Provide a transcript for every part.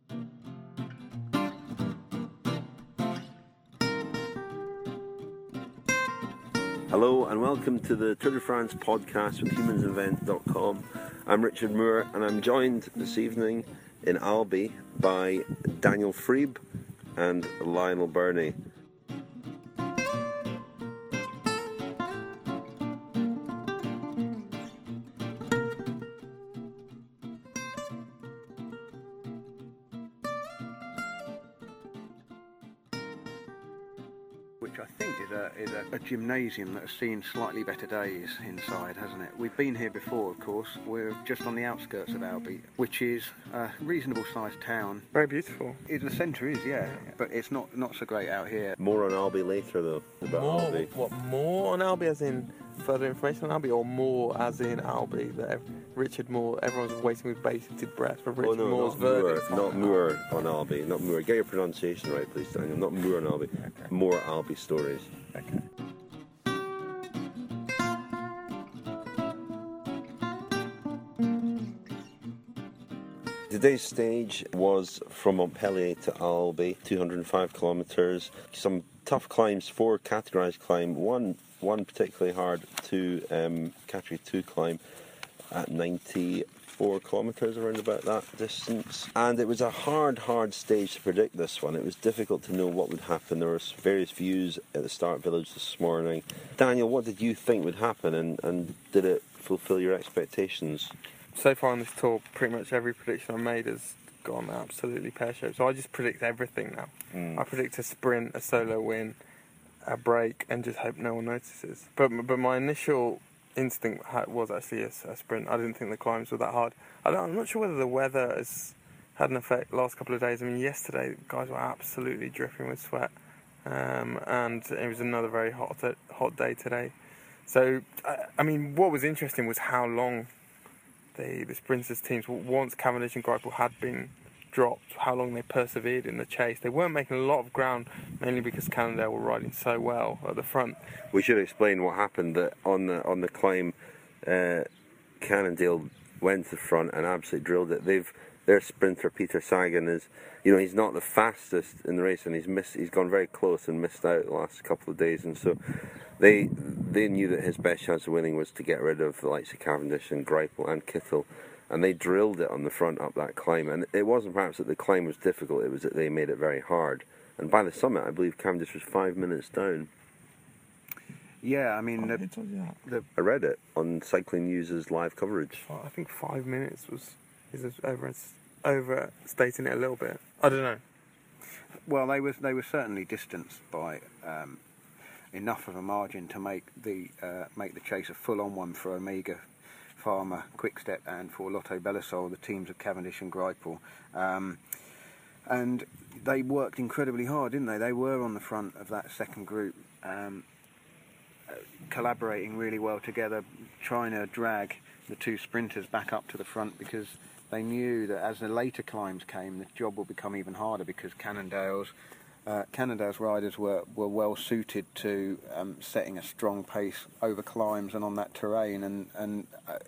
Hello and welcome to the Tour de France podcast with humansinvent.com. I'm Richard Moore and I'm joined this evening in Albi by Daniel Friebe and Lionel Birnie. Which I think is a gymnasium that has seen slightly better days inside, hasn't it? We've been here before, of course. We're just on the outskirts of Albi, which is a reasonable sized town. Very beautiful. The centre is, yeah, but it's not so great out here. More on Albi later though, about Albi. What, more on Albi as in further information on Albi, or more as in Albi? That Richard Moore, everyone's waiting with bated breath for Richard Moore's verdict. Not Moore on Albi, not Moore. Get your pronunciation right, please, Daniel. Not Moore on Albi. Okay. More Albi stories. Okay. Today's stage was from Montpellier to Albi, 205 kilometres. Some tough climbs, 4 categorised climb, one particularly hard, category 2 climb at 94 kilometres, around about that distance. And it was a hard stage to predict this one. It was difficult to know what would happen. There were various views at the start village this morning. Daniel, what did you think would happen, and did it fulfil your expectations? So far on this tour, pretty much every prediction I made has gone absolutely pear-shaped. So I just predict everything now. I predict a sprint, a solo win, a break, and just hope no one notices. But my initial instinct was actually a sprint. I didn't think the climbs were that hard. I'm not sure whether the weather has had an effect the last couple of days. I mean, yesterday guys were absolutely dripping with sweat, and it was another very hot day today. So, I mean, what was interesting was how long the sprinters teams, once Cavendish and Greipel had been dropped, how long they persevered in the chase. They weren't making a lot of ground, mainly because Cannondale were riding so well at the front. We should explain what happened. That on the climb, Cannondale went to the front and absolutely drilled it. Their sprinter Peter Sagan is, he's not the fastest in the race, and he's gone very close and missed out the last couple of days, and so they knew that his best chance of winning was to get rid of the likes of Cavendish and Greipel and Kittel, and they drilled it on the front up that climb. And it wasn't perhaps that the climb was difficult, it was that they made it very hard. And by the summit, I believe Cavendish was 5 minutes down. Yeah, I mean, I read it on Cycling News' live coverage. I think 5 minutes is overstating it a little bit. I don't know. Well, they were certainly distanced by enough of a margin to make the chase a full-on one for Omega Pharma, Quickstep, and for Lotto Belisol, the teams of Cavendish and Greipel. And they worked incredibly hard, didn't they? They were on the front of that second group, collaborating really well together, trying to drag the two sprinters back up to the front, because they knew that as the later climbs came, the job would become even harder, because Cannondale's riders were well suited to setting a strong pace over climbs and on that terrain, and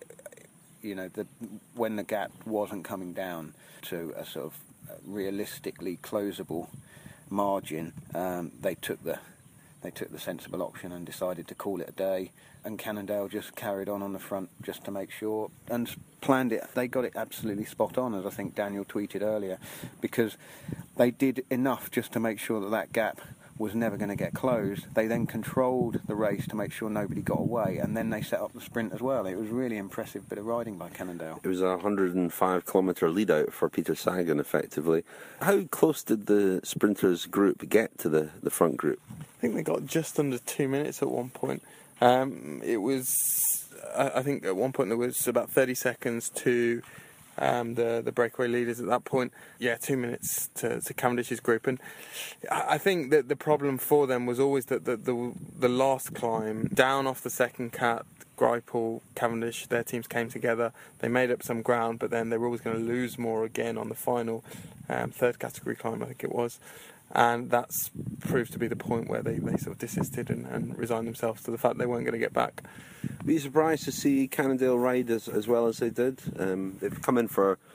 when the gap wasn't coming down to a sort of realistically closable margin, they took the sensible option and decided to call it a day. And Cannondale just carried on the front just to make sure, and planned it. They got it absolutely spot on, as I think Daniel tweeted earlier, because they did enough just to make sure that gap was never going to get closed. They then controlled the race to make sure nobody got away, and then they set up the sprint as well. It was a really impressive bit of riding by Cannondale. It was a 105-kilometre lead-out for Peter Sagan, effectively. How close did the sprinters group get to the front group? I think they got just under 2 minutes at one point. It was, I think at one point there was about 30 seconds to the breakaway leaders at that point. Yeah, 2 minutes to Cavendish's group. And I think that the problem for them was always that the last climb, down off the second cat, Greipel, Cavendish, their teams came together. They made up some ground, but then they were always going to lose more again on the final third category climb, I think it was. And that's proved to be the point where they sort of desisted and resigned themselves to the fact they weren't going to get back. Were you surprised to see Cannondale ride as well as they did? They've come in for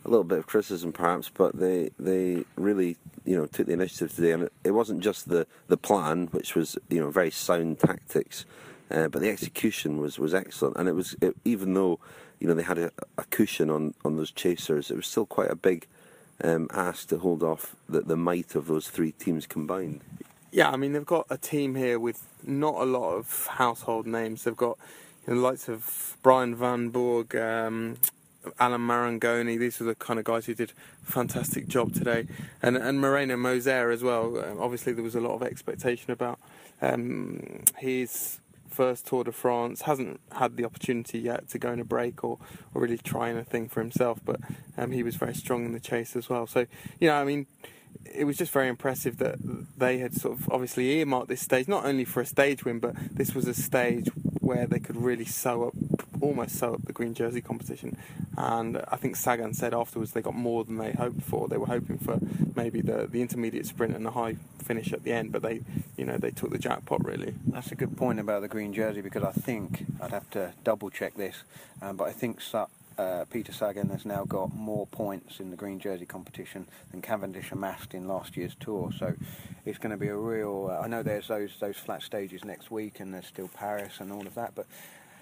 a little bit of criticism perhaps, but they really took the initiative today, and it wasn't just the plan, which was very sound tactics, but the execution was excellent, and even though they had a cushion on those chasers, it was still quite a big ask to hold off the might of those three teams combined. Yeah, I mean, they've got a team here with not a lot of household names. They've got the likes of Brian Van Borg, Alan Marangoni. These are the kind of guys who did a fantastic job today. And Moreno Moser as well. Obviously, there was a lot of expectation about his first Tour de France. Hasn't had the opportunity yet to go in a break or really try anything for himself, but he was very strong in the chase as well. So, I mean, it was just very impressive that they had sort of obviously earmarked this stage not only for a stage win, but this was a stage where they could really almost sew up the green jersey competition. And I think Sagan said afterwards they got more than they hoped for. They were hoping for maybe the intermediate sprint and the high finish at the end, but they took the jackpot really. That's a good point about the green jersey, because I think I'd have to double check this, but I think Peter Sagan has now got more points in the green jersey competition than Cavendish amassed in last year's Tour. So it's going to be a real. I know there's those flat stages next week, and there's still Paris and all of that. But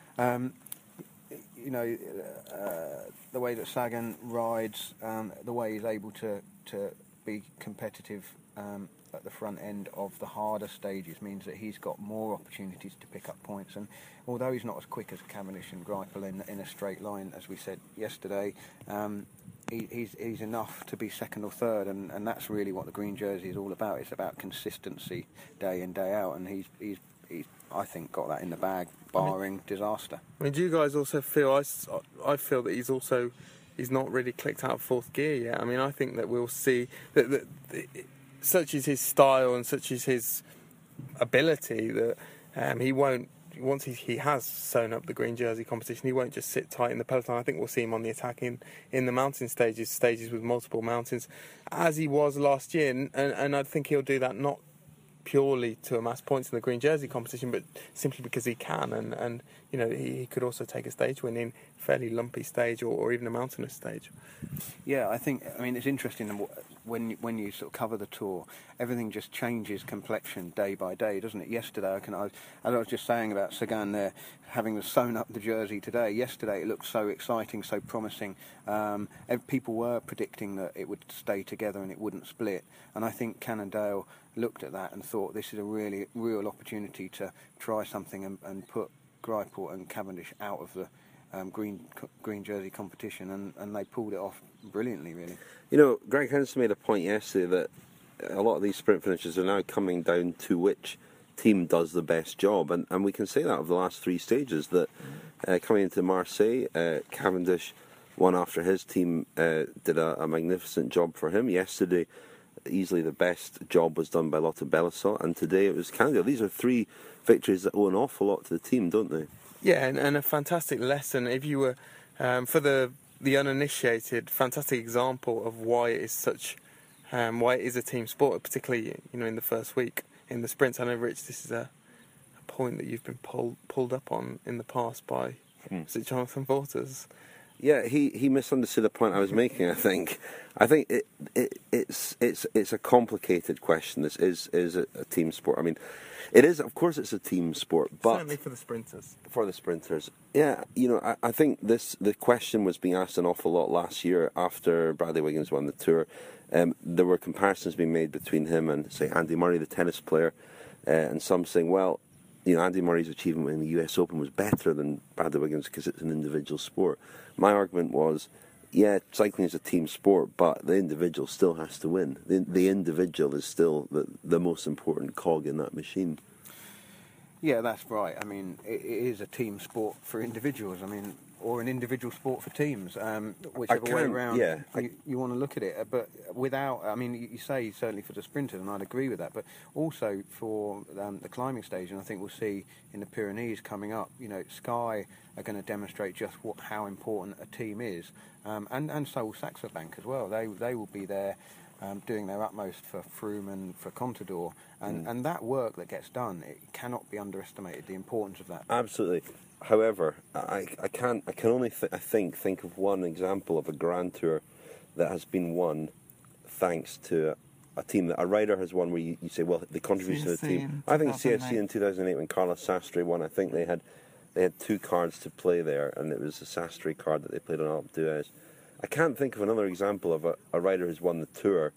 the way that Sagan rides, the way he's able to be competitive at the front end of the harder stages means that he's got more opportunities to pick up points. And although he's not as quick as Cavendish and Greipel in a straight line, as we said yesterday, he's enough to be second or third, and that's really what the green jersey is all about. It's about consistency day in, day out, and he's I think got that in the bag, barring disaster. I mean, do you guys also feel? I feel that he's not really clicked out of fourth gear yet. I mean, I think that we'll see that such is his style and such is his ability that he won't. Once he has sewn up the green jersey competition, he won't just sit tight in the peloton. I think we'll see him on the attack in the mountain stages with multiple mountains, as he was last year. And I think he'll do that not purely to amass points in the green jersey competition, but simply because he can. And he could also take a stage win in fairly lumpy stage or even a mountainous stage. Yeah, I mean, it's interesting when you sort of cover the Tour, everything just changes complexion day by day, doesn't it? Yesterday, as I was just saying about Sagan there, having sewn up the jersey today. Yesterday, it looked so exciting, so promising. People were predicting that it would stay together and it wouldn't split. And I think Cannondale looked at that and thought this is a really real opportunity to try something and put Greipel and Cavendish out of the green jersey competition, and they pulled it off brilliantly, really. Greg Henderson made a point yesterday that a lot of these sprint finishes are now coming down to which team does the best job, and we can say that of the last three stages, that coming into Marseille, Cavendish won after his team did a magnificent job for him. Yesterday, easily the best job was done by Lotte Belisol, and today it was Cannondale. These are three victories that owe an awful lot to the team, don't they? Yeah, and a fantastic lesson. If you were, for the uninitiated, fantastic example of why it is why it is a team sport, particularly in the first week in the sprints. I know, Rich, this is a point that you've been pulled up on in the past by is it Jonathan Vaughters? Yeah, he misunderstood the point I was making. I think it's a complicated question. This is a team sport. I mean, it is, of course, it's a team sport, but certainly for the sprinters. For the sprinters, yeah. I think the question was being asked an awful lot last year after Bradley Wiggins won the Tour. There were comparisons being made between him and, say, Andy Murray, the tennis player, and some saying, well, Andy Murray's achievement in the US Open was better than Bradley Wiggins because it's an individual sport. My argument was, yeah, cycling is a team sport, but the individual still has to win. The individual is still the most important cog in that machine. Yeah, that's right. I mean, it is a team sport for individuals. I mean, or an individual sport for teams, whichever way around you want to look at it. But without, I mean, you say certainly for the sprinters, and I'd agree with that, but also for the climbing stage, and I think we'll see in the Pyrenees coming up, Sky are going to demonstrate just how important a team is, and so will Saxo Bank as well. They will be there doing their utmost for Froome and for Contador, and that work that gets done, it cannot be underestimated, the importance of that. Absolutely. However, I can only think of one example of a Grand Tour that has been won thanks to a team that a rider has won, where you say, well, the contribution of the team. I think CSC in 2008 when Carlos Sastre won, I think they had 2 cards to play there, and it was a Sastre card that they played on Alpe d'Huez. I can't think of another example of a rider who's won the Tour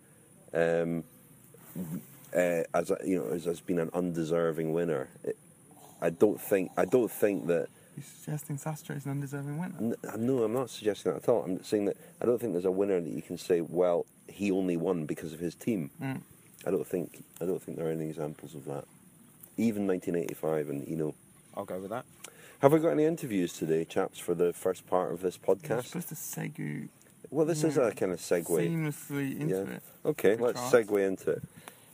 has been an undeserving winner. I don't think that. You're suggesting Sastre is an undeserving winner? No, I'm not suggesting that at all. I'm saying that I don't think there's a winner that you can say, well, he only won because of his team. I don't think there are any examples of that. Even 1985, and I'll go with that. Have we got any interviews today, chaps, for the first part of this podcast? You're supposed to segue. Well, this is a kind of segue. Seamlessly into it. Okay, let's segue into it.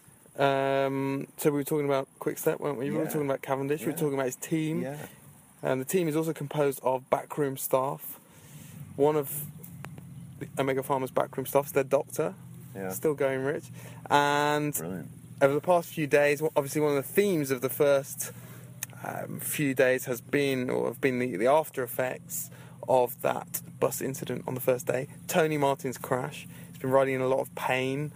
So we were talking about Quick-Step, weren't we? We were talking about Cavendish. We were talking about his team. Yeah. And the team is also composed of backroom staff. One of the Omega Pharma's backroom staff is their doctor. Yeah. Still going, Rich. And Brilliant. over the past few days, obviously one of the themes of the first few days have been the after effects of that bus incident on the first day. Tony Martin's crash. He's been riding in a lot of pain.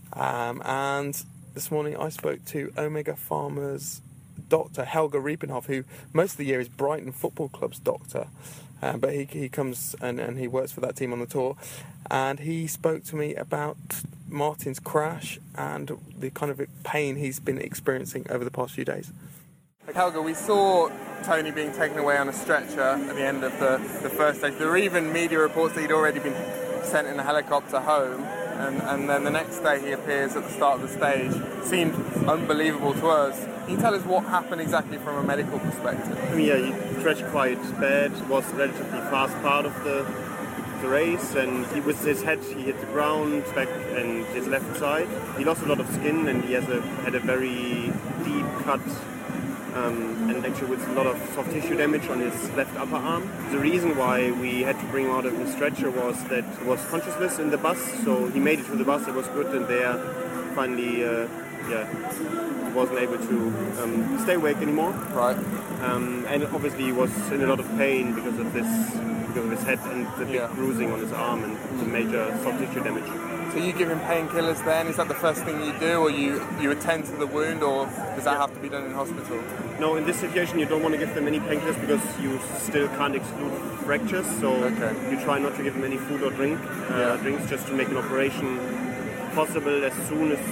And this morning I spoke to Omega Pharma's doctor, Helge Riepenhoff, who most of the year is Brighton Football Club's doctor. But he comes and he works for that team on the tour. And he spoke to me about Martin's crash and the kind of pain he's been experiencing over the past few days. Helge, we saw Tony being taken away on a stretcher at the end of the first stage. There were even media reports that he'd already been sent in a helicopter home, and then the next day he appears at the start of the stage. Seemed unbelievable to us. Can you tell us what happened exactly from a medical perspective? I mean, yeah, he crashed quite bad. It was a relatively fast part of the race, and with his head he hit the ground back and his left side. He lost a lot of skin, and he had a very deep cut. And actually with a lot of soft tissue damage on his left upper arm. The reason why we had to bring him out of the stretcher was that he was consciousless in the bus, so he made it through the bus, it was good, and there finally he wasn't able to stay awake anymore. Right. And obviously he was in a lot of pain because of his head and the big bruising on his arm and the major soft tissue damage. So you give him painkillers then? Is that the first thing you do, or you attend to the wound, or does that have to be done in hospital? No, in this situation you don't want to give them any painkillers because you still can't exclude fractures, so you try not to give them any food or drinks, just to make an operation possible as soon as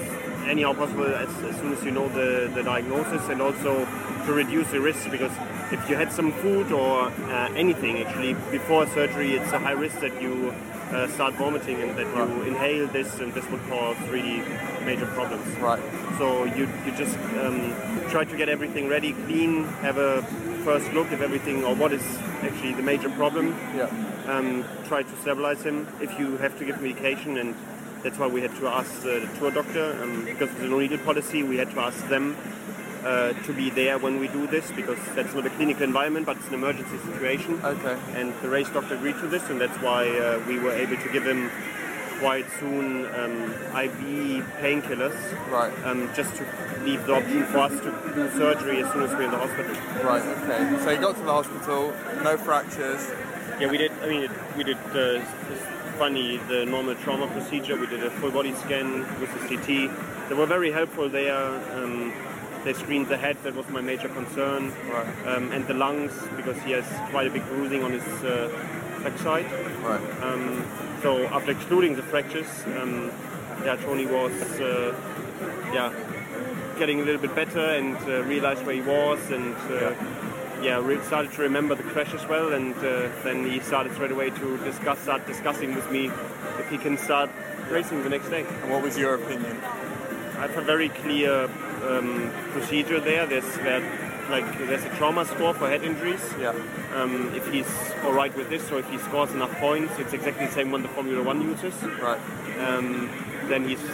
you know the diagnosis, and also to reduce the risk, because if you had some food or anything actually before surgery, it's a high risk that you start vomiting and that you inhale this, and this would cause really major problems. Right. So you just try to get everything ready, clean, have a first look at everything, or what is actually the major problem. Try to stabilize him if you have to give medication, and that's why we had to ask the tour doctor, because of the no-needle policy, we had to ask them to be there when we do this, because that's not a clinical environment, but it's an emergency situation. Okay. And the race doctor agreed to this, and that's why we were able to give him quite soon IV painkillers. Right. Just to leave the option for us to do surgery as soon as we're in the hospital. Right. Okay. So you got to the hospital, no fractures. Yeah, we did. I mean, we did the normal trauma procedure. We did a full body scan with the CT. They were very helpful there. They screened the head, that was my major concern, and the lungs, because he has quite a big bruising on his backside. Right. So after excluding the fractures, Tony was getting a little bit better and realized where he was, and started to remember the crash as well, and then he started straight away to start discussing with me if he can start racing the next day. And what was your opinion? I have a very clear procedure there. There's a trauma score for head injuries. Yeah. If he's all right with this, or if he scores enough points, it's exactly the same one the Formula One uses. Right. Then he's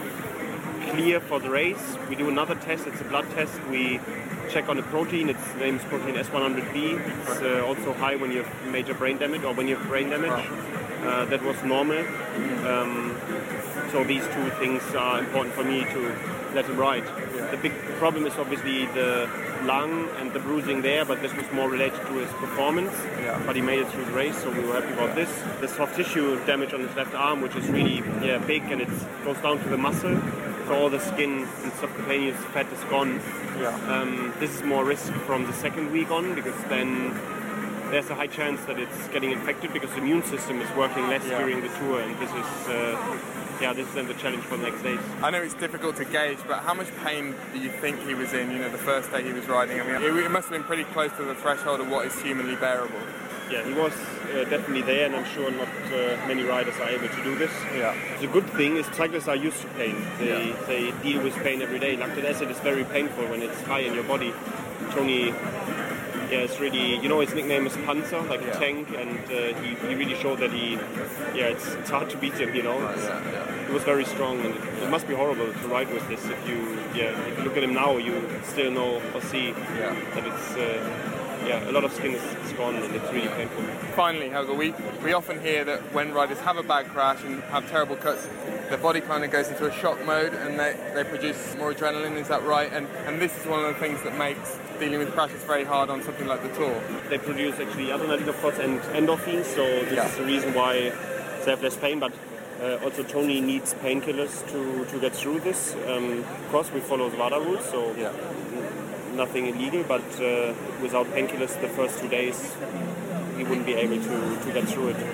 clear for the race. We do another test. It's a blood test. We check on the protein. Its name is protein S100B. It's also high when you have major brain damage, or when you have brain damage. That was normal. So these two things are important for me to let him ride. Yeah. The big problem is obviously the lung and the bruising there, but this was more related to his performance. Yeah. But he made it through the race, so we were happy about this. The soft tissue damage on his left arm, which is really big, and it goes down to the muscle. So all the skin and subcutaneous fat is gone. Yeah. This is more risk from the second week on, because then there's a high chance that it's getting infected because the immune system is working less during the tour, and this is then the challenge for the next days. I know it's difficult to gauge, but how much pain do you think he was in, the first day he was riding? I mean, it must have been pretty close to the threshold of what is humanly bearable. Yeah, he was definitely there, and I'm sure not many riders are able to do this. Yeah. The good thing is cyclists are used to pain. They deal with pain every day. Lactic acid is very painful when it's high in your body. Tony, it's really, his nickname is Panzer, like a tank, and he really showed that it's hard to beat him, He was very strong, and it must be horrible to ride with this. If you look at him now, you still know or see that it's... a lot of skin is gone, and it's really painful. Finally, Helge, we often hear that when riders have a bad crash and have terrible cuts, their body kind of goes into a shock mode and they produce more adrenaline, is that right? And this is one of the things that makes dealing with crashes very hard on something like the Tour. They produce actually adrenaline, of course, and endorphins, so this is the reason why they have less pain, but also Tony needs painkillers to get through this. Of course, we follow the WADA rules, so... nothing illegal, but without painkillers the first 2 days he wouldn't be able to get through it.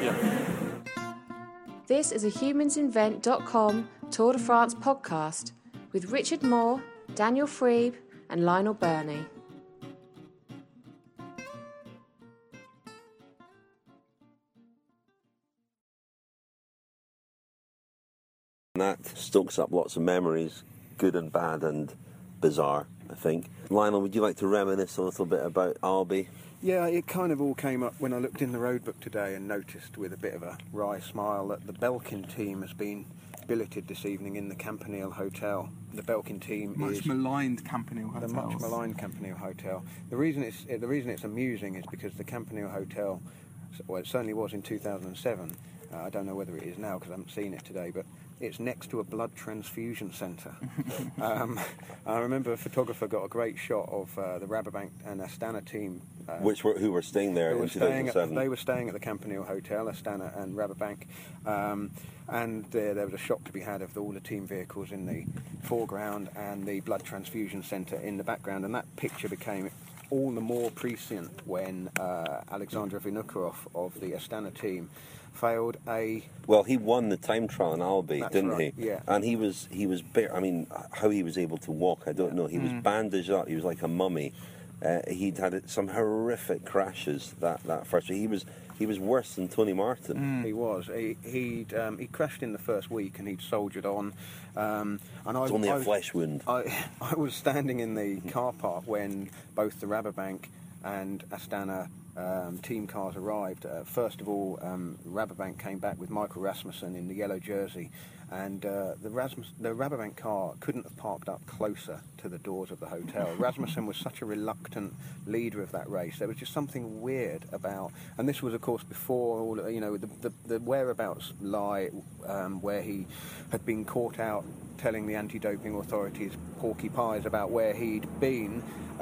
This is a humansinvent.com Tour de France podcast with Richard Moore, Daniel Freeb and Lionel Burney. And that stokes up lots of memories, good and bad and bizarre, I think. Lionel, would you like to reminisce a little bit about Albi? Yeah, it kind of all came up when I looked in the road book today and noticed with a bit of a wry smile that the Belkin team has been billeted this evening in the Campanile Hotel. The Belkin team much maligned Campanile Hotel. The much maligned Campanile Hotel. The reason it's amusing is because the Campanile Hotel, well, it certainly was in 2007. I don't know whether it is now because I haven't seen it today, but it's next to a blood transfusion centre. I remember a photographer got a great shot of the Rabobank and Astana team. Who were staying there in 2007? They were staying at the Campanile Hotel, Astana and Rabobank. And there was a shot to be had of all the team vehicles in the foreground and the blood transfusion centre in the background. And that picture became all the more prescient when Alexander Vinokurov of the Astana team failed a... Well, he won the time trial in Albi, didn't he? Yeah. And he was I mean, how he was able to walk, I don't know. He was bandaged up. He was like a mummy. He'd had some horrific crashes that first week. He was worse than Tony Martin. He was. He crashed in the first week and he'd soldiered on. And it's only a flesh wound. I was standing in the car park when both the Rabobank and Astana team cars arrived. First of all, Rabobank came back with Michael Rasmussen in the yellow jersey, and the Rabobank car couldn't have parked up closer to the doors of the hotel. Rasmussen was such a reluctant leader of that race. There was just something weird about, and this was of course before all, the whereabouts lie where he had been caught out telling the anti-doping authorities porky pies about where he'd been.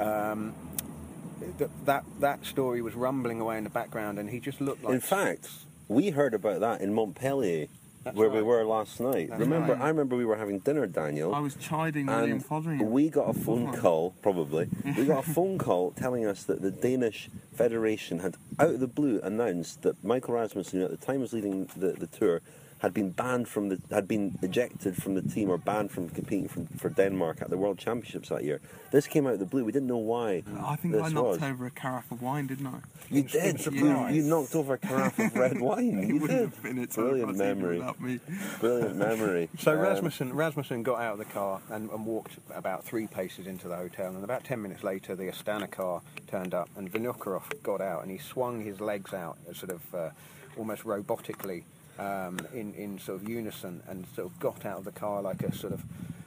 That story was rumbling away in the background, and he just looked like... In fact, we heard about that in Montpellier, we were last night. I remember we were having dinner, Daniel. I was chiding William Fotheringham. We got a phone call, we got a phone call telling us that the Danish Federation had, out of the blue, announced that Michael Rasmussen, who at the time was leading the tour, had been ejected from the team or banned from competing for Denmark at the World Championships that year. This came out of the blue. We didn't know why. I think I knocked over a carafe of wine, didn't I? You did. You knocked over a carafe of red wine. You did. Brilliant memory. Brilliant memory. So Rasmussen got out of the car and walked about 3 paces into the hotel, and about 10 minutes later the Astana car turned up, and Vinokurov got out and he swung his legs out sort of almost robotically. In sort of unison, and sort of got out of the car like a sort of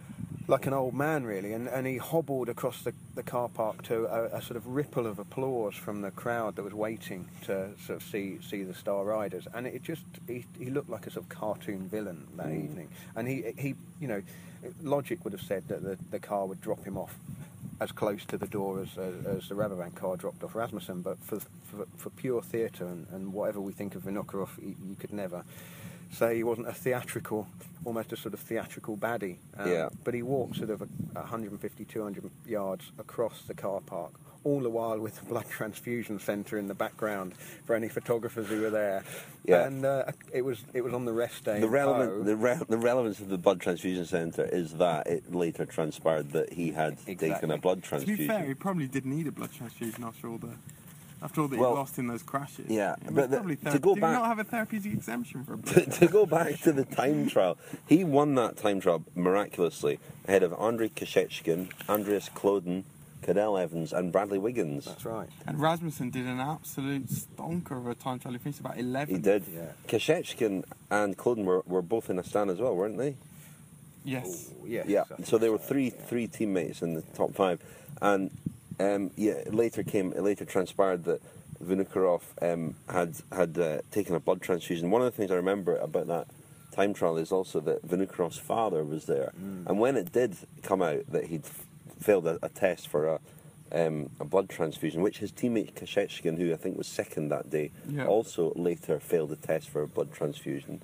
like an old man, really, and he hobbled across the car park to a sort of ripple of applause from the crowd that was waiting to sort of see the Star Riders, and it just he looked like a sort of cartoon villain that evening, and he you know, logic would have said that the car would drop him off as close to the door as the Rabobank car dropped off Rasmussen, but for pure theatre and whatever we think of Vinokurov, you could never say he wasn't almost a sort of theatrical baddie. But he walked sort of 150, 200 yards across the car park, all the while with the blood transfusion centre in the background for any photographers who were there. Yeah. And it was on the rest day. The relevance of the blood transfusion centre is that it later transpired that he had taken a blood To transfusion. be fair, he probably did need a blood transfusion after all that he lost in those crashes. Yeah, It was but probably to go did back, he not have a therapeutic exemption for a blood to go back to the time trial, he won that time trial miraculously ahead of Andrei Kashechkin, Andreas Kloden, Cadell Evans and Bradley Wiggins. That's right. And Rasmussen did an absolute stonker of a time trial. He finished about 11th. He did. Yeah. Kashechkin and Kloden were both in Astana as well, weren't they? Yes. Oh, yes. Yeah. So there were three teammates in the top five, and it later transpired that Vinokurov had taken a blood transfusion. One of the things I remember about that time trial is also that Vinokurov's father was there, and when it did come out that he'd failed a test for a blood transfusion, which his teammate Kashechkin, who I think was second that day, also later failed a test for a blood transfusion.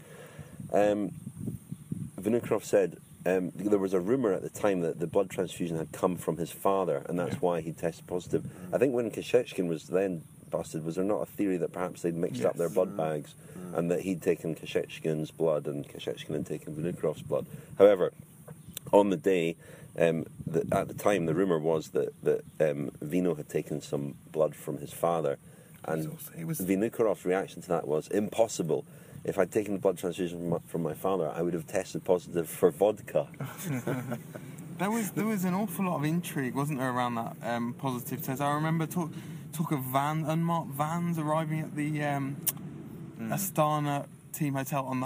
Vinokurov said there was a rumour at the time that the blood transfusion had come from his father, and that's why he tested positive. I think when Kashechkin was then busted, was there not a theory that perhaps they'd mixed up their blood bags and that he'd taken Kashechkin's blood and Kashechkin had taken Vinokurov's blood? However, on the day, at the time, the rumour was that Vino had taken some blood from his father, and Vinokurov's reaction to that was impossible. If I'd taken the blood transfusion from my father, I would have tested positive for vodka. There was an awful lot of intrigue, wasn't there, around that positive test? I remember talk of unmarked vans arriving at the Astana team hotel on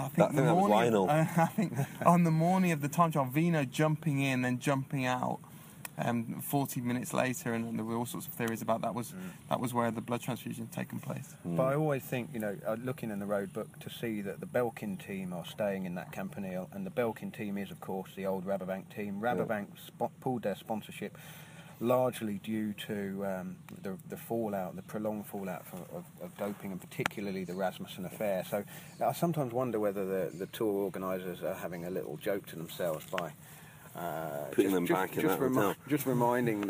on the morning of the time trial. Vino jumping in and jumping out 40 minutes later, and there were all sorts of theories about that was where the blood transfusion had taken place. But I always think, looking in the road book to see that the Belkin team are staying in that Campanile, and the Belkin team is, of course, the old Rabobank team. Rabobank pulled their sponsorship largely due to the fallout, the prolonged fallout of doping, and particularly the Rasmussen affair. So I sometimes wonder whether the tour organisers are having a little joke to themselves by putting them back in that hotel. Just reminding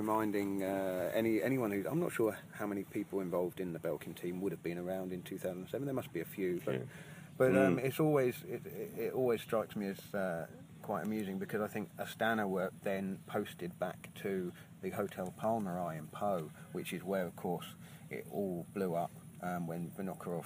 anyone who, I'm not sure how many people involved in the Belkin team would have been around in 2007. There must be a few, but it always strikes me as quite amusing, because I think Astana were then posted back to the Hotel Palmarai in Po, which is where, of course, it all blew up when Vinokurov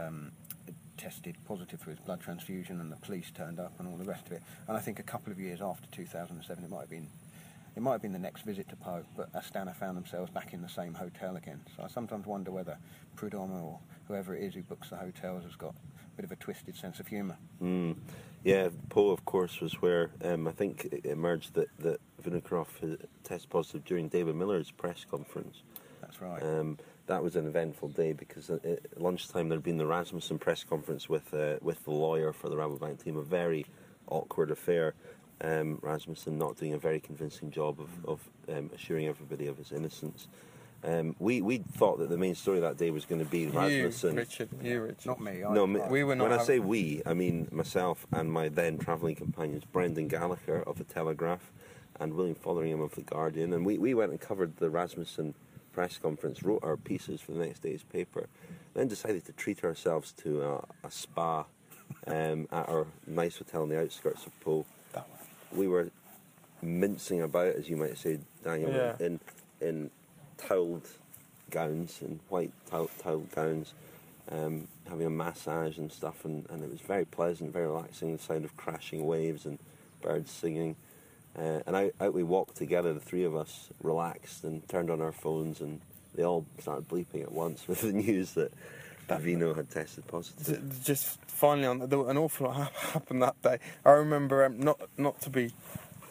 tested positive for his blood transfusion and the police turned up and all the rest of it. And I think a couple of years after 2007, it might have been the next visit to Po, but Astana found themselves back in the same hotel again. So I sometimes wonder whether Prudhomme or whoever it is who books the hotels has got a bit of a twisted sense of humour. Yeah, Po, of course, was where I think it emerged that Vinokurov tested positive during David Miller's press conference. That's right. That was an eventful day because at lunchtime there'd been the Rasmussen press conference with the lawyer for the Rabobank team, a very awkward affair. Rasmussen not doing a very convincing job of assuring everybody of his innocence. We thought that the main story that day was going to be Rasmussen. You, Richard. Not me. We were not. When I say we, I mean myself and my then travelling companions, Brendan Gallagher of the Telegraph and William Fotheringham of the Guardian, and we went and covered the Rasmussen press conference, wrote our pieces for the next day's paper, then decided to treat ourselves to a spa at our nice hotel on the outskirts of Po. We were mincing about, as you might say, Daniel, in toweled gowns, in white toweled gowns, having a massage and stuff, and it was very pleasant, very relaxing, the sound of crashing waves and birds singing. And out we walked together, the three of us, relaxed, and turned on our phones, and they all started bleeping at once with the news that Vino had tested positive. Just finally, an awful lot happened that day. I remember, not to be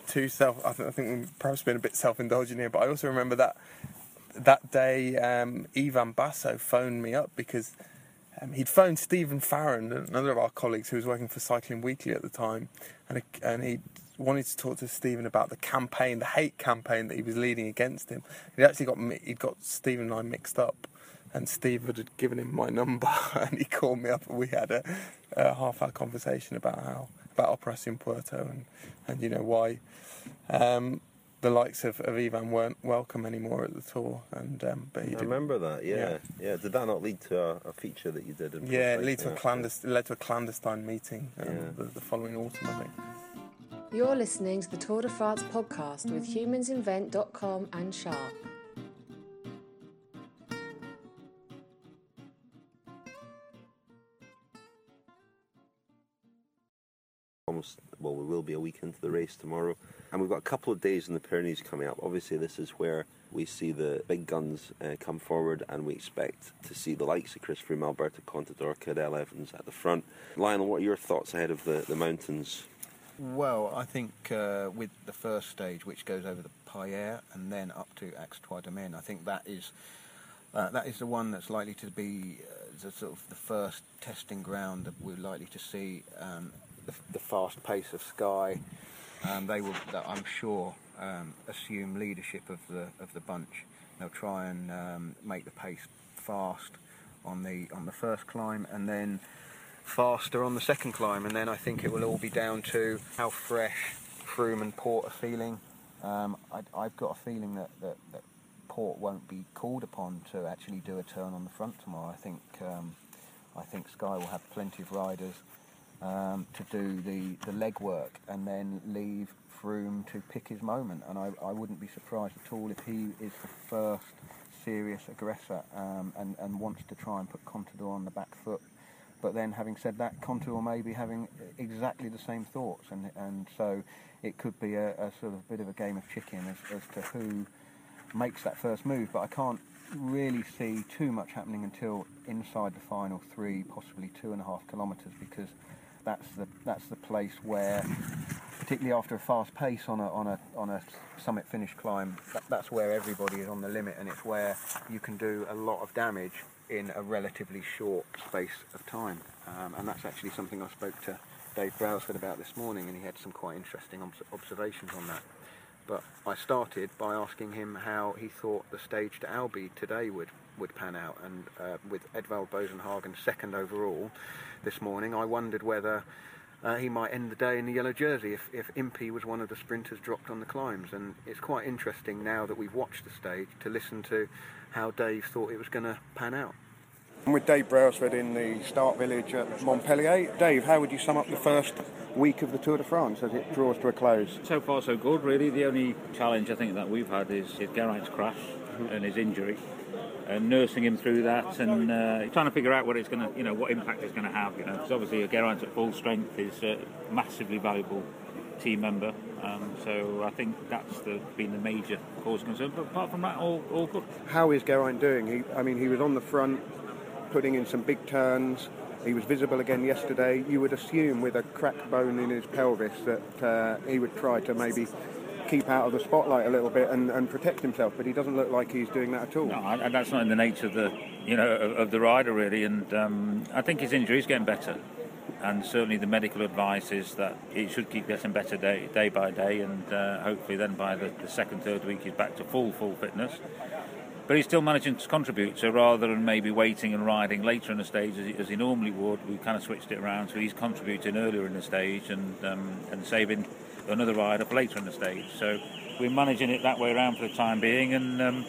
I think we're perhaps being a bit self-indulgent here, but I also remember that day Ivan Basso phoned me up because he'd phoned Stephen Farron, another of our colleagues who was working for Cycling Weekly at the time, and he wanted to talk to Stephen about the hate campaign that he was leading against him. He'd got Stephen and I mixed up, and Steve had given him my number, and he called me up, and we had a half-hour conversation about Operación Puerto and you know why the likes of Ivan weren't welcome anymore at the Tour, and but he didn't. I remember that. Yeah. Did that not lead to a feature that you did? It led to a clandestine meeting the following autumn, I think. You're listening to the Tour de France podcast with humansinvent.com and Sharp. We will be a week into the race tomorrow, and we've got a couple of days in the Pyrenees coming up. Obviously, this is where we see the big guns come forward, and we expect to see the likes of Chris Froome, Alberto Contador, Cadel Evans at the front. Lionel, what are your thoughts ahead of the mountains? Well, I think with the first stage, which goes over the Paillere and then up to Aix-Trois-Domaines, I think that is the one that's likely to be the sort of the first testing ground that we're likely to see the fast pace of Sky. They will, I'm sure, assume leadership of the bunch. They'll try and make the pace fast on the first climb, and then faster on the second climb, and then I think it will all be down to how fresh Froome and Port are feeling. I've got a feeling that Port won't be called upon to actually do a turn on the front tomorrow. I think Sky will have plenty of riders to do the legwork and then leave Froome to pick his moment, and I wouldn't be surprised at all if he is the first serious aggressor and wants to try and put Contador on the back foot. But then, having said that, Contador may be having exactly the same thoughts, and so it could be a sort of bit of a game of chicken as to who makes that first move. But I can't really see too much happening until inside the final 3, possibly 2.5 kilometres, because that's the place where, particularly after a fast pace on a summit finish climb, that's where everybody is on the limit, and it's where you can do a lot of damage in a relatively short space of time. And that's actually something I spoke to Dave Brailsford about this morning, and he had some quite interesting observations on that. But I started by asking him how he thought the stage to Albi today would pan out, and with Edvald Boasson-Hagen second overall this morning, I wondered whether he might end the day in the yellow jersey if Impey was one of the sprinters dropped on the climbs. And it's quite interesting now that we've watched the stage to listen to how Dave thought it was going to pan out. I'm with Dave Brailsford in the start village at Montpellier. Dave, how would you sum up the first week of the Tour de France as it draws to a close? So far so good, really. The only challenge I think that we've had is Geraint's crash and his injury, and nursing him through that, and trying to figure out what it's going to, what impact it's going to have. Because obviously Geraint at full strength is a massively valuable team member. So I think that's been the major cause of concern. But apart from that, all good. How is Geraint doing? He was on the front, putting in some big turns. He was visible again yesterday. You would assume with a cracked bone in his pelvis that he would try to maybe keep out of the spotlight a little bit and protect himself, but he doesn't look like he's doing that at all. No, and that's not in the nature of the rider, really. And I think his injury is getting better, and certainly the medical advice is that he should keep getting better day by day, and hopefully then by the second, third week he's back to full fitness. But he's still managing to contribute, so rather than maybe waiting and riding later in the stage as he normally would, we kind of switched it around, so he's contributing earlier in the stage and saving another rider for later in the stage. So we're managing it that way around for the time being, and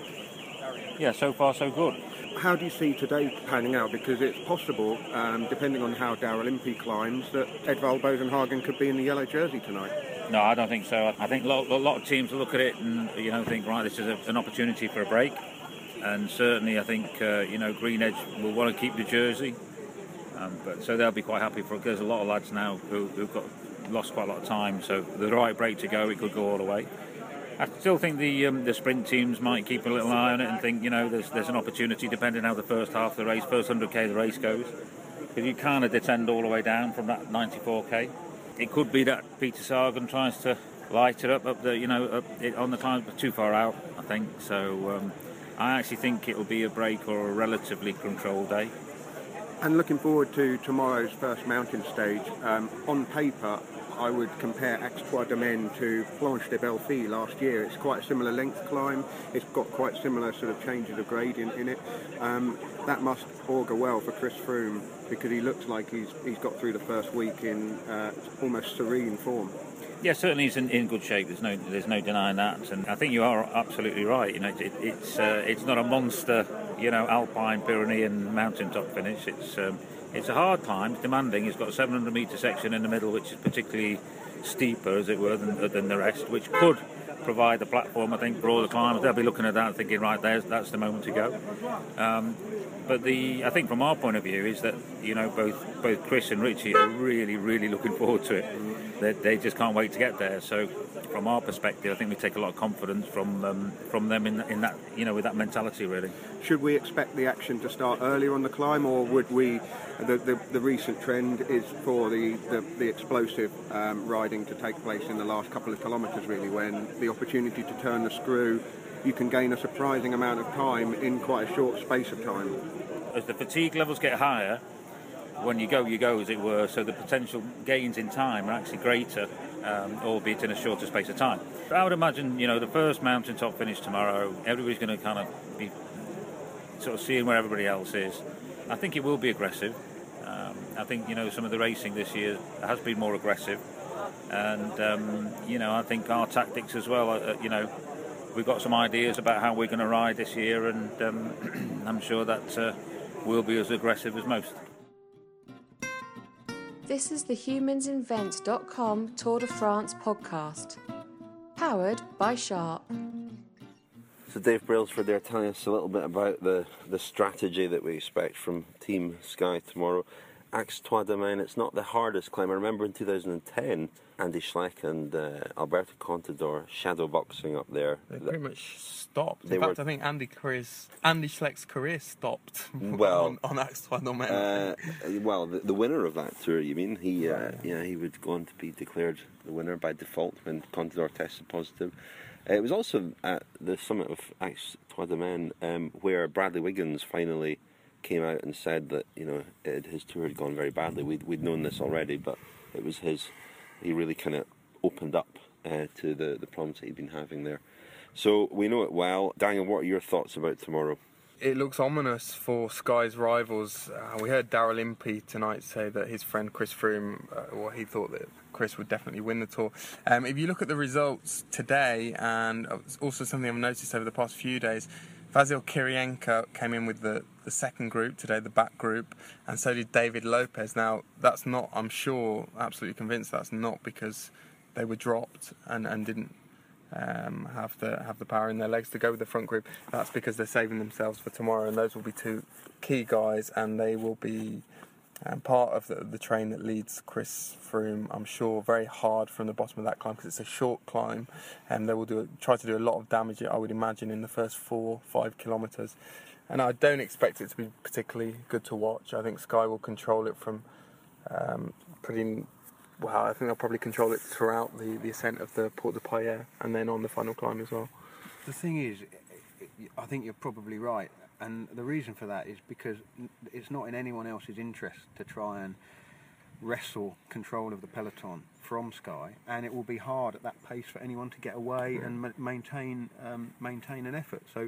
so far so good. How do you see today panning out? Because it's possible, depending on how Daryl Impey climbs, that Edvald Boasson-Hagen could be in the yellow jersey tonight. No, I don't think so. I think a lot of teams will look at it and think, right, this is an opportunity for a break. And certainly I think, Green Edge will want to keep the jersey. But so they'll be quite happy for it. There's a lot of lads now who've lost quite a lot of time. So the right break to go, it could go all the way. I still think the sprint teams might keep a little eye on it and think, there's an opportunity depending how the first half of the race, first 100k of the race goes. Because you kind of descend all the way down from that 94k. It could be that Peter Sagan tries to lighter up the on the climb, but too far out, I think. So I actually think it will be a break or a relatively controlled day. And looking forward to tomorrow's first mountain stage. On paper, I would compare Axe Trois Domaines to Planche de Belleville last year. It's quite a similar length climb. It's got quite similar sort of changes of grade in it. That must augur well for Chris Froome, because he looks like he's got through the first week in almost serene form. Yeah, certainly he's in good shape. There's no denying that, and I think you are absolutely right. It's not a monster, Alpine, Pyrenean mountaintop finish. It's a hard climb, it's demanding. It's got a 700 metre section in the middle, which is particularly steeper, as it were, than the rest, which could provide a platform, I think, for all the climbers. They'll be looking at that and thinking, right, that's the moment to go. But I think from our point of view is that both Chris and Richie are really, really looking forward to it. They just can't wait to get there. So from our perspective, I think we take a lot of confidence from them in that, with that mentality, really. Should we expect the action to start earlier on the climb, or would we? The recent trend is for the explosive riding to take place in the last couple of kilometres, really, when the opportunity to turn the screw, you can gain a surprising amount of time in quite a short space of time. As the fatigue levels get higher, when you go, as it were, so the potential gains in time are actually greater, albeit in a shorter space of time. But I would imagine, the first mountaintop finish tomorrow, everybody's going to kind of be sort of seeing where everybody else is. I think it will be aggressive. I think, some of the racing this year has been more aggressive. And, I think our tactics as well, we've got some ideas about how we're going to ride this year, and I'm sure that we'll be as aggressive as most. This is the humansinvent.com Tour de France podcast, powered by Sharp. So Dave Brailsford there telling us a little bit about the strategy that we expect from Team Sky tomorrow. Axe Trois Domaines, it's not the hardest climb. I remember in 2010, Andy Schleck and Alberto Contador shadow boxing up there. They pretty much stopped. In fact, I think Andy Schleck's career stopped on Axe Trois Domaines. The winner of that tour, you mean? He would go on to be declared the winner by default when Contador tested positive. It was also at the summit of Axe Trois Domaines where Bradley Wiggins finally came out and said that his tour had gone very badly. We'd known this already, but it was he really kind of opened up to the problems that he'd been having there. So we know it well. Daniel, what are your thoughts about tomorrow? It looks ominous for Sky's rivals. We heard Daryl Impey tonight say that his friend Chris Froome, he thought that Chris would definitely win the Tour. If you look at the results today, and also something I've noticed over the past few days, Vasil Kirienka came in with the second group today, the back group, and so did David Lopez. Now, that's not, I'm sure, absolutely convinced that's not because they were dropped and didn't have the power in their legs to go with the front group. That's because they're saving themselves for tomorrow, and those will be two key guys, and they will be part of the train that leads Chris Froome, I'm sure, very hard from the bottom of that climb, because it's a short climb, and they will try to do a lot of damage, I would imagine, in the first 4-5 kilometres. And I don't expect it to be particularly good to watch. I think Sky will control it from I think they'll probably control it throughout the ascent of the Porte de Paillere, and then on the final climb as well. The thing is, I think you're probably right. And the reason for that is because it's not in anyone else's interest to try and wrestle control of the peloton from Sky, and it will be hard at that pace for anyone to get away and maintain an effort. So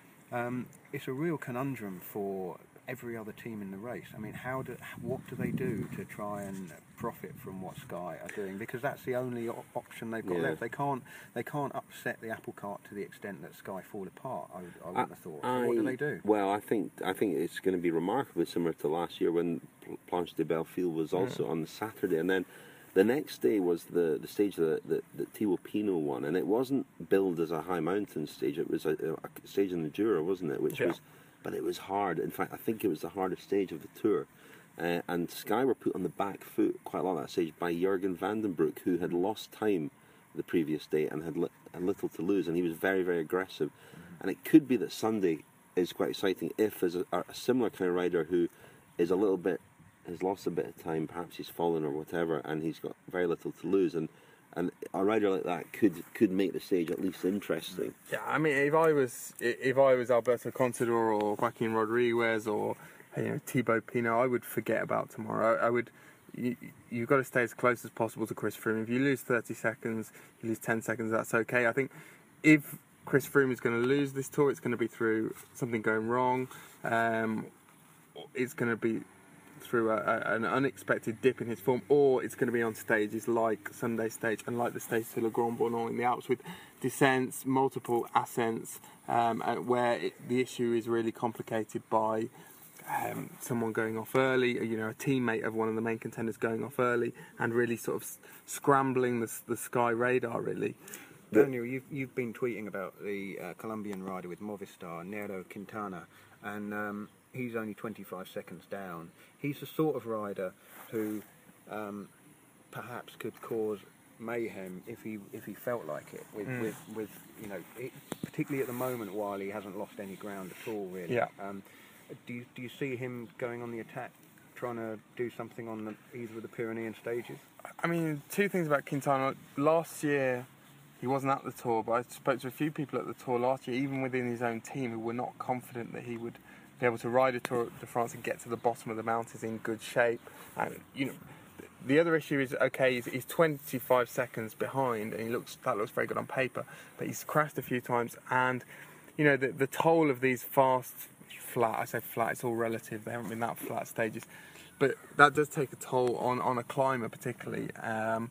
it's a real conundrum for every other team in the race. I mean, what do they do to try and profit from what Sky are doing? Because that's the only option they've got left. They can't upset the apple cart to the extent that Sky fall apart. I wouldn't have thought. So what do they do? Well, I think it's going to be remarkably similar to last year when Planche de Belleville was also on the Saturday, and then the next day was the stage that Thibaut Pinot won, and it wasn't billed as a high mountain stage. It was a stage in the Jura, wasn't it? But it was hard. In fact, I think it was the hardest stage of the tour. And Sky were put on the back foot quite a lot of that stage by Jurgen van den Broek, who had lost time the previous day and had little to lose, and he was very, very aggressive. And it could be that Sunday is quite exciting if there's a similar kind of rider who is has lost a bit of time, perhaps he's fallen or whatever, and he's got very little to lose, and and a rider like that could make the stage at least interesting. Yeah, I mean, if I was Alberto Contador or Joaquin Rodriguez or Thibaut Pinot, I would forget about tomorrow. I would. You've got to stay as close as possible to Chris Froome. If you lose 30 seconds, you lose 10 seconds, that's okay. I think if Chris Froome is going to lose this Tour, it's going to be through something going wrong. It's going to be through an unexpected dip in his form, or it's going to be on stages like Sunday stage and like the stage to Le Grand Bornand in the Alps with descents, multiple ascents, where the issue is really complicated by someone going off early, a teammate of one of the main contenders going off early and really sort of scrambling the Sky radar, really. Daniel, you've been tweeting about the Colombian rider with Movistar, Nairo Quintana, and he's only 25 seconds down. He's the sort of rider who perhaps could cause mayhem if he felt like it. With particularly at the moment, while he hasn't lost any ground at all, really. Yeah. Do you see him going on the attack, trying to do something on either of the Pyrenean stages? I mean, two things about Quintana. Last year, he wasn't at the Tour, but I spoke to a few people at the Tour last year, even within his own team, who were not confident that he would be able to ride a Tour de France and get to the bottom of the mountains in good shape. And the other issue is, okay, he's 25 seconds behind, and that looks very good on paper, but he's crashed a few times, and the toll of these fast. I say flat, it's all relative, they haven't been that flat stages, but that does take a toll on a climber particularly, and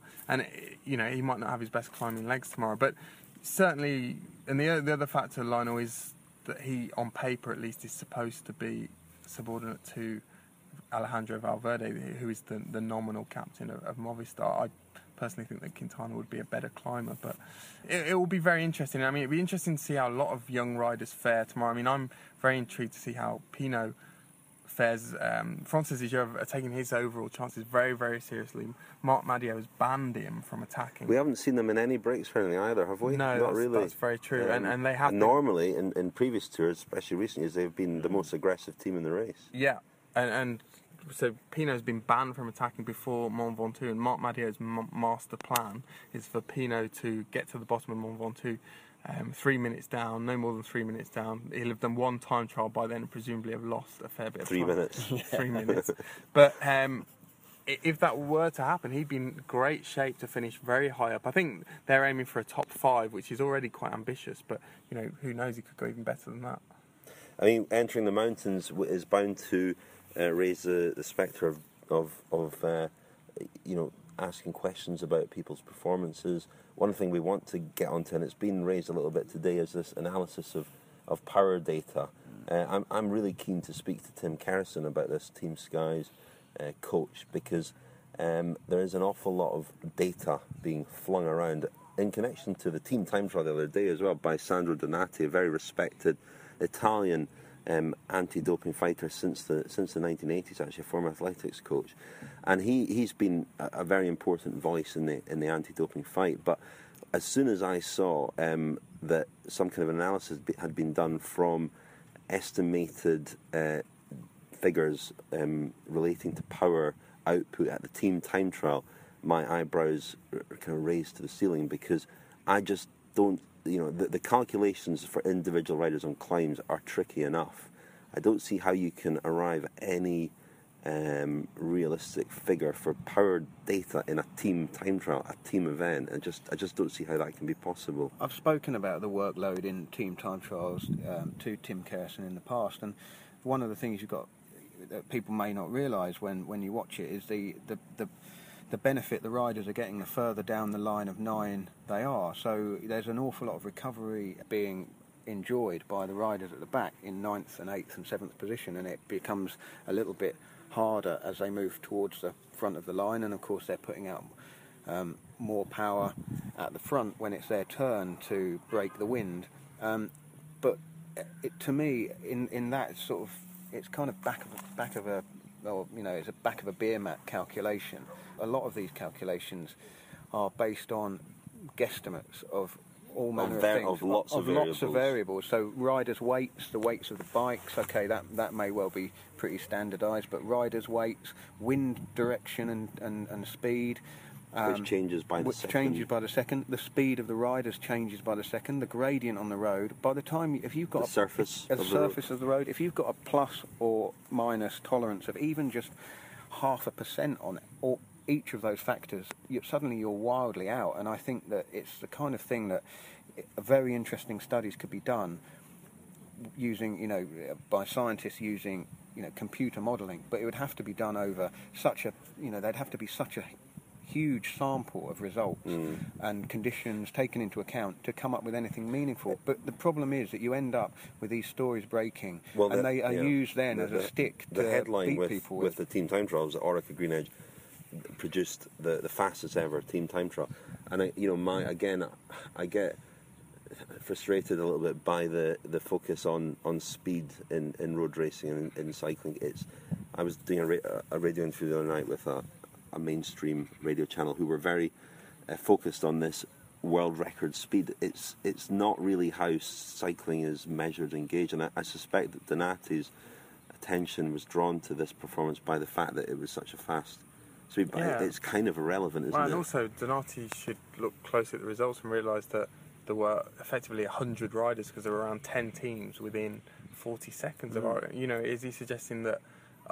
he might not have his best climbing legs tomorrow, but certainly, and the other factor, Lionel, is that he, on paper at least, is supposed to be subordinate to Alejandro Valverde, who is the nominal captain of Movistar. I personally think that Quintana would be a better climber, but it will be very interesting. I mean, it'd be interesting to see how a lot of young riders fare tomorrow. I mean, I'm very intrigued to see how Pinot fares. Francis Lejeune are taking his overall chances very, very seriously. Marc Madiot has banned him from attacking. We haven't seen them in any breaks or anything either, have we? No, not really. That's very true. And they have normally in previous tours, especially recent years, they've been the most aggressive team in the race. Yeah, and so Pinot's been banned from attacking before Mont Ventoux, and Marc Madiot's master plan is for Pinot to get to the bottom of Mont Ventoux 3 minutes down, no more than 3 minutes down. He'll have done one time trial by then and presumably have lost a fair bit of 3 time. minutes. 3 minutes. But if that were to happen, he'd be in great shape to finish very high up. I think they're aiming for a top 5, which is already quite ambitious, but who knows, he could go even better than that. I mean, entering the mountains is bound to raise the spectre of asking questions about people's performances. One thing we want to get onto, and it's been raised a little bit today, is this analysis of power data. I'm really keen to speak to Tim Kerrison about this, Team Sky's coach, because there is an awful lot of data being flung around in connection to the team time trial the other day as well by Sandro Donati, a very respected Italian anti-doping fighter since the 1980s, actually a former athletics coach, and he's been a very important voice in the anti-doping fight. But as soon as I saw that some kind of analysis had been done from estimated figures relating to power output at the team time trial, my eyebrows kind of raised to the ceiling, because I just don't. The calculations for individual riders on climbs are tricky enough. I don't see how you can arrive at any realistic figure for power data in a team time trial, a team event. I just don't see how that can be possible. I've spoken about the workload in team time trials to Tim Kerrison in the past, and one of the things that people may not realise when you watch it is the benefit the riders are getting the further down the line of 9 they are. So there's an awful lot of recovery being enjoyed by the riders at the back in 9th and 8th and 7th position, and it becomes a little bit harder as they move towards the front of the line, and of course they're putting out more power at the front when it's their turn to break the wind. But to me, in that sort of, it's kind of back of a it's a back of a beer mat calculation. A lot of these calculations are based on guesstimates of all manner of things, of lots of variables. So riders' weights, the weights of the bikes, okay, that may well be pretty standardised, but riders' weights, wind direction and speed, which changes by the second. The speed of the riders changes by the second. The gradient on the road. By the time, if you've got the surface of the road, if you've got a plus or minus tolerance of even just 0.5% on it, or each of those factors, suddenly you're wildly out. And I think that it's the kind of thing that very interesting studies could be done using, by scientists using, computer modelling. But it would have to be done over such a, there'd have to be such a huge sample of results and conditions taken into account to come up with anything meaningful. But the problem is that you end up with these stories breaking, and they are used then as a stick to headline beat people with the team time trials. Orica Green Edge produced the fastest ever team time trial, and I get frustrated a little bit by the focus on speed in road racing and in cycling. I was doing a radio interview the other night with a mainstream radio channel who were very focused on this world record speed. It's not really how cycling is measured and gauged, and I suspect that Donati's attention was drawn to this performance by the fact that it was such a fast speed. But it's kind of irrelevant, isn't it? And also Donati should look closely at the results and realise that there were effectively 100 riders, because there were around 10 teams within 40 seconds of our. Is he suggesting that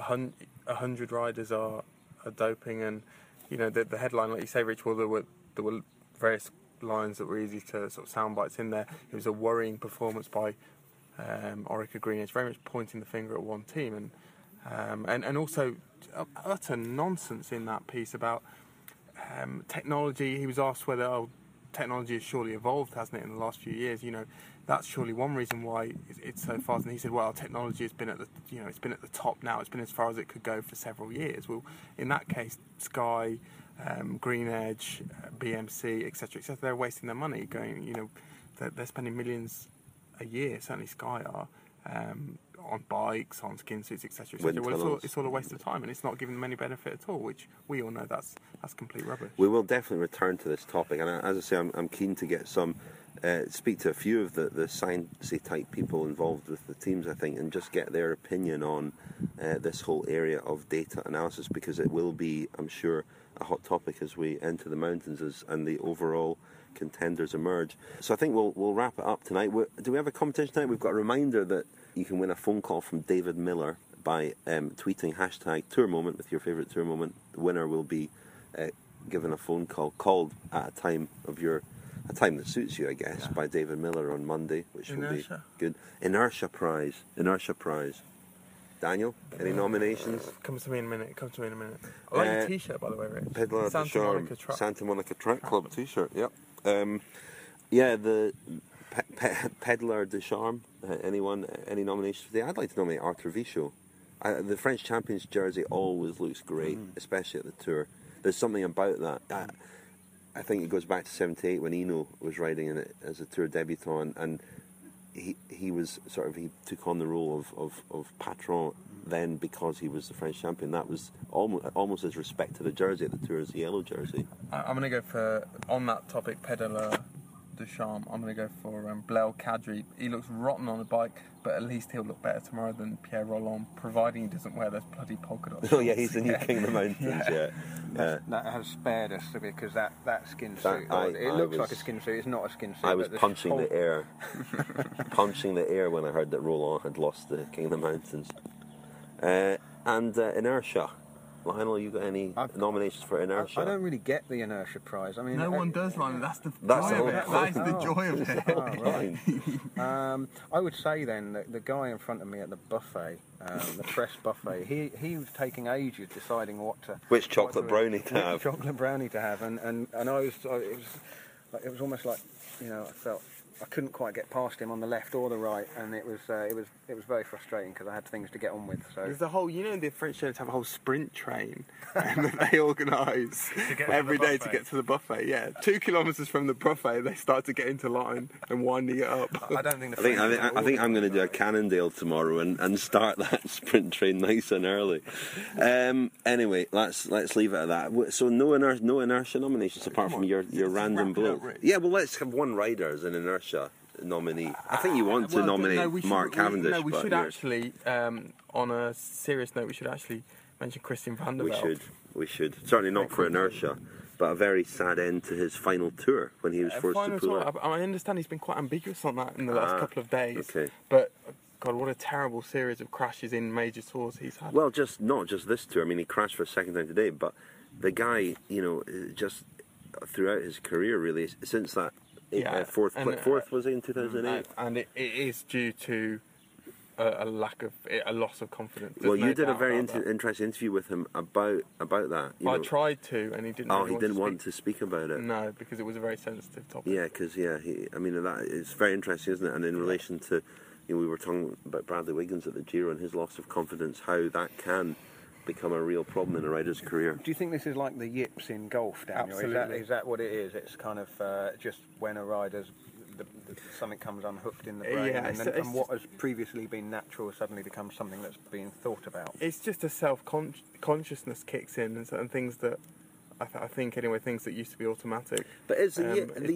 100 riders are doping? And the headline, like you say, Rich, well, there were various lines that were easy to sort of sound bites in there. It was a worrying performance by Orica Green Edge, very much pointing the finger at one team, and also utter nonsense in that piece about technology. He was asked whether technology has surely evolved, hasn't it, in the last few years? That's surely one reason why it's so fast. And he said, well, technology has been at the top now. It's been as far as it could go for several years. Well, in that case, Sky, Green Edge, BMC, etc., they're wasting their money going. They're spending millions a year. Certainly, Sky are. On bikes, on skin suits, etc. Well, it's all a waste of time, and it's not giving them any benefit at all, which we all know that's complete rubbish. We will definitely return to this topic, and as I say, I'm keen to get speak to a few of the sciencey type people involved with the teams, I think, and just get their opinion on this whole area of data analysis, because it will be, I'm sure, a hot topic as we enter the mountains and the overall contenders emerge. So I think we'll wrap it up tonight. Do we have a competition tonight? We've got a reminder that you can win a phone call from David Miller by tweeting #TourMoment with your favourite tour moment. The winner will be given a phone call called at a time that suits you, I guess, by David Miller on Monday, which will be good. Inertia Prize. Daniel, any nominations? Comes to me in a minute. I like your T-shirt, by the way, Rich. Peddler Santa Monica Track Club T-shirt. Yep. The Peddler de Charme. Anyone? Any nominations today? I'd like to nominate Arthur Vichot. The French Champions jersey always looks great, especially at the Tour. There's something about that. I think it goes back to '78 when Eno was riding in it as a Tour debutant, and he was he took on the role of patron then because he was the French champion. That was almost as respect to the jersey at the Tour as the yellow jersey. I'm going to go for, on that topic, Peddler de Charme, I'm going to go for Blair Kadri. He looks rotten on a bike, but at least he'll look better tomorrow than Pierre Rolland, providing he doesn't wear those bloody polka dots. Oh yeah, he's the new king of the mountains. That has spared us, because that skin suit. It looks like a skin suit. It's not a skin suit. I was punching the air, punching the air when I heard that Rolland had lost the king of the mountains. And Inertia. Lionel, you got any nominations for Inertia? I don't really get the Inertia Prize. I mean, no one does, Lionel. That's the joy of it. That is the joy of it. Right. I would say then that the guy in front of me at the buffet, the press buffet, he was taking ages deciding which chocolate brownie to have. Chocolate brownie to have, and it was almost like, I felt I couldn't quite get past him on the left or the right, and it was very frustrating because I had things to get on with. So there's the whole, the French shows have a whole sprint train that they organise every day to get to the buffet. Yeah, 2 kilometres from the buffet, they start to get into line and winding it up. I don't think. I think I'm going to do a Cannondale tomorrow and start that sprint train nice and early. Anyway, let's leave it at that. So no inertia nominations apart from your random bloke. Yeah, well, let's have one rider as an inertia nominee. I think you want to nominate Mark Cavendish. No, we should actually, on a serious note, we should actually mention Christian van der Velde. We should. Certainly not for inertia. but a very sad end to his final tour when he was forced to pull out. I understand he's been quite ambiguous on that in the last couple of days. Okay. But God, what a terrible series of crashes in major tours he's had. Well, not just this tour. I mean, he crashed for a second time today, but the guy, just throughout his career, really, since that fourth was he in 2008, and it is due to a loss of confidence. Well, you did a very interesting interview with him about that. I tried to, and he didn't. Oh, he didn't want to speak about it. No, because it was a very sensitive topic. Yeah, because that is very interesting, isn't it? And in relation to, we were talking about Bradley Wiggins at the Giro and his loss of confidence, how that can become a real problem in a rider's career. Do you think this is like the yips in golf, Daniel? Absolutely. Is that what it is? It's kind of just when a rider's something comes unhooked in the brain, and what has previously been natural suddenly becomes something that's being thought about. It's just a self-consciousness kicks in, and certain things that I think anyway, things that used to be automatic. But the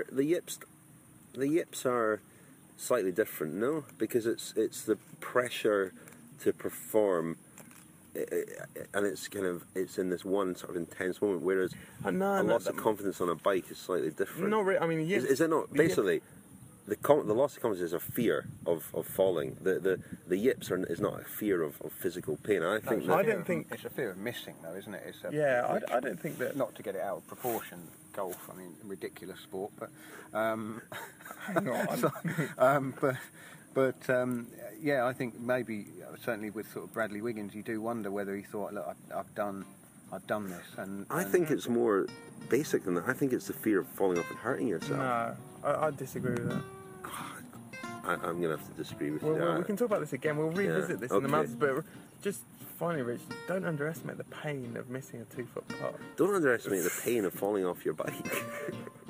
yips are slightly different, no? Because it's the pressure to perform. And it's in this one sort of intense moment, whereas a loss of confidence on a bike is slightly different. No, I mean, yips, is it not? Basically, the loss of confidence is a fear of falling. The yips is not a fear of physical pain. I don't think it's a fear of missing, though, isn't it? I don't think that. Not to get it out of proportion, golf. I mean, ridiculous sport, but hang on. But I think maybe certainly with sort of Bradley Wiggins, you do wonder whether he thought, look, I've done this, and I think it's more basic than that. I think it's the fear of falling off and hurting yourself. No, I disagree with that. I'm going to have to disagree with you. Well, we can talk about this again. We'll revisit this in the months, but just finally, Rich, don't underestimate the pain of missing a 2-foot putt. Don't underestimate the pain of falling off your bike.